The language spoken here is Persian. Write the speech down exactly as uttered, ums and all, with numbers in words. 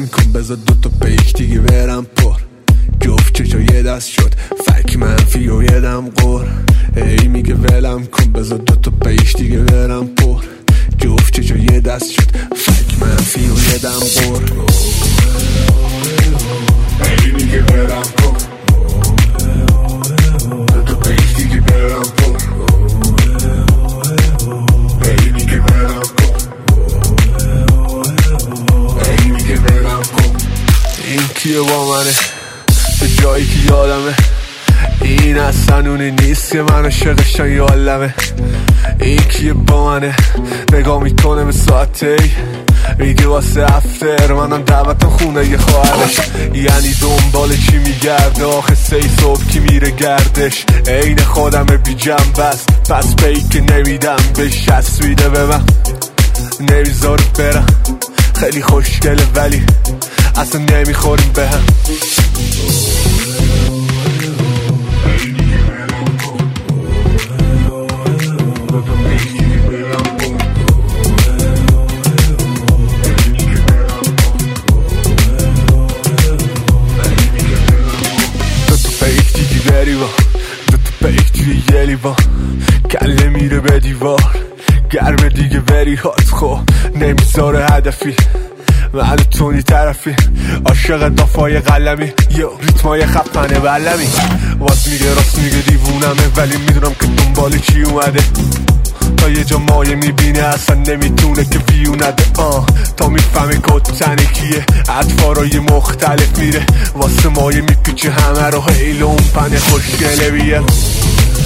ولم کن بذار دوتا پیک دیگه برم پر جفت چشا یه دست شد فک منفی و یه دم قر ای میگه ولم کن بذار دوتا پیک دیگه برم پر جفت چشا یه دست شد فک منفی و یه دم قر ای میگه ولم کن دوتا پیک دیگه برم پر ای میگه ولم کن ای میگه ولم کن این کیه با منه به جایی که یادمه این اصلا اونی نیست که من عاشقشم یه عالمه این کیه با منه نگاه میکنه به ساعته میگه واسه افتر منم دعوتم خونه یه خواهرش یعنی دنبال چی میگرده آخه سی صبح کی میره گردش عین خودم بی جنبست پس پی که نمیدم بهش تصویده به من نمیذاره برم خیلی خوشگله ولی اصلا نمیخوریم به هم با کله میره به دیوار گرمه دیگه وری هات خو نمیذاره هدفی من تونی طرفی عاشق دافای قلمی یو ریتمای خفنه بلمی واس میگه راست میگه دیوونمه ولی میدونم که دنبال چی اومده تا یه جا مایه میبینه اصلا نمیتونه که ویو نده آه تا میفهمه کتنه کیه اطفارای مختلف میره واسه مایه میپیچه همه رو هیل اون پنه خوشگله بیه